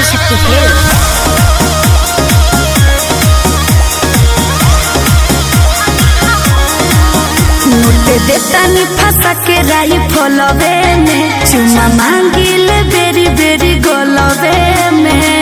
Adishakti film. मुझे देतानी फंसा के राई फलवे में चुमा मांगिल बेरी बेरी गोलवे में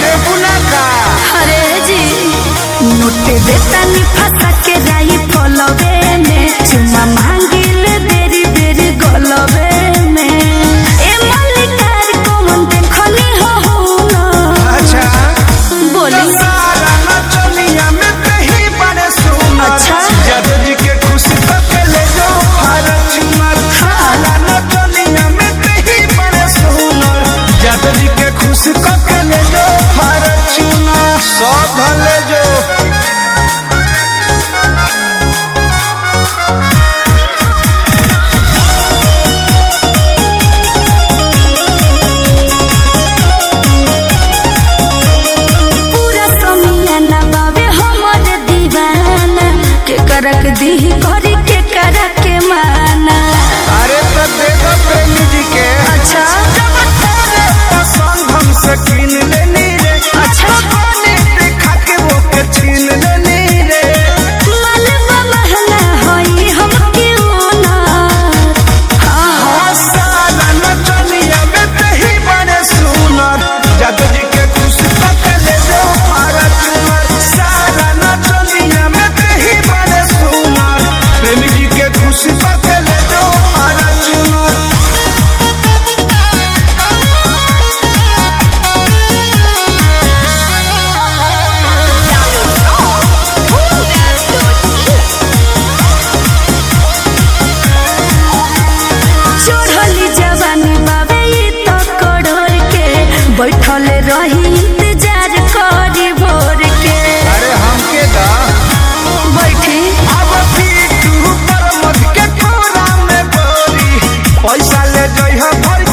अरे जी मुझे देतानी फंसा के राई फलवे में चुमा मांगिल बेरी बेरी गोलवे में ए मल्लिकार को मन देखली हो ना अच्छा बोली सारा नचनिया में कहीं बड़े सुना अच्छा जादू जी के खुशी के ले जो भारत चुमर सारा नचनिया में कहीं बड़े सुना जादू जी के खुशी के ले जो भारत चुमर सब ले जो करक दी करी के करा के माना अरे तो देखो प्रेमी जी के अच्छा पसंद हमसे छीन लेनी रे अच्छा पानी देखा के वो के छीन लेनी रे मालवा महला होई हम क्यों ना हाँ साला नचनिया में कहीं बड़े सुनर जादू जी के खुशी तक ले जो भारत चुमर साला नचनिया में कहीं बड़े सुनर प्रेमी जी के खुशी तक ले जो भारत चुमर चढ़ली जवानी बाबे ई तो कड़ोर के बैठल रही इंतजार करी भोर के अरे हमके दा बैठी अब फिर तू पर मत के कोरा में बोरी पैसा ले जइहा भर